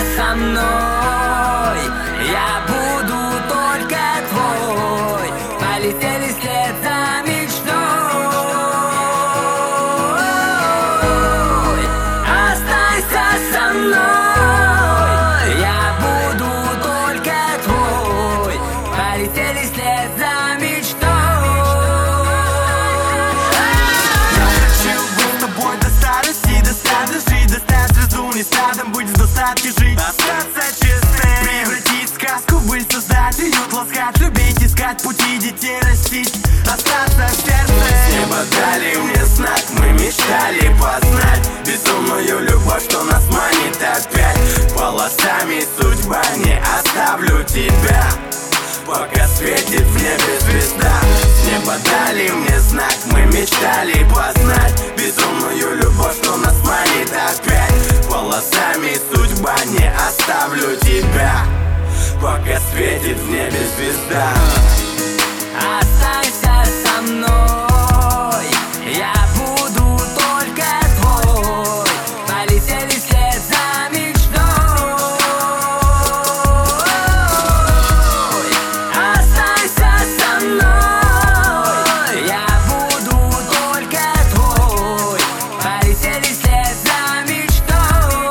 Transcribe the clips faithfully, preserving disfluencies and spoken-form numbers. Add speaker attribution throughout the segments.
Speaker 1: со мной, я буду только твой. Полетели вслед за мечтой. Останься со мной, я буду только твой. Полетели вслед за мечтой.
Speaker 2: Я хочу быть с тобой до старости, до ста дожить, достать звезду, не стадом, быть в достатке жить, остаться честным, превратить сказку, быть создателю, ласкать, любить, искать пути, детей растить, остаться в сердце. С неба дали мне знак, мы мечтали познать безумную любовь, что нас манит опять полосами. Судьба, не оставлю тебя, пока светит в небе звезда. С неба дали мне знак, мы мечтали познать безумную любовь, что нас манит опять полосами. Судьба, не оставлю тебя, пока светит в небе звезда.
Speaker 1: Останься со мной, я буду только твой. Полетели вслед за мечтой. Останься со мной, я буду только твой. Полетели вслед за мечтой.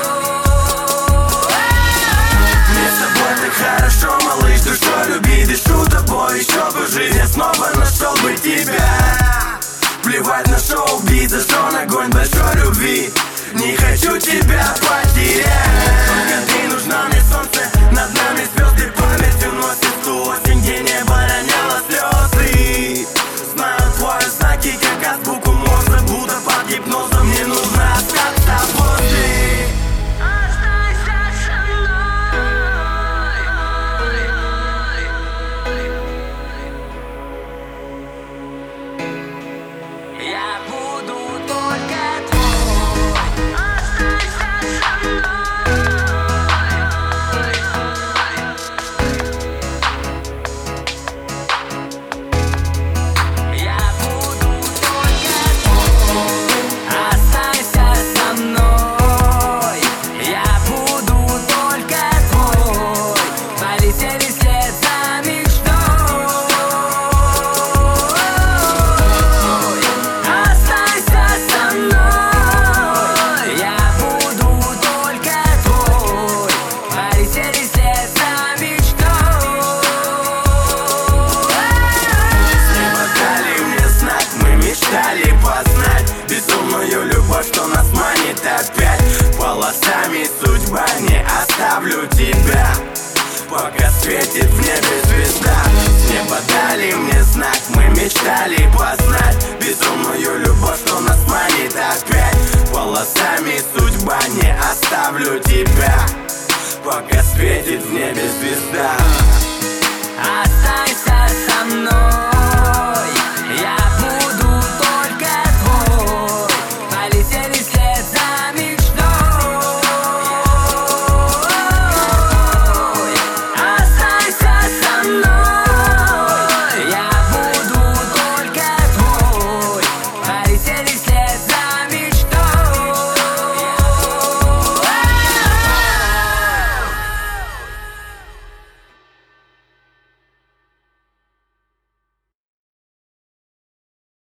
Speaker 2: Мне с тобой так хорошо, малыш, душой люби, дышу тобой, еще бы жизнь, я снова нашел бы тебя. Плевать на шоу-биз, зажжен огонь большой любви, не хочу тебя потерять. Только ты нужна мне, солнце, над нами звезды памятью носит ту осень, где небо роняло слезы.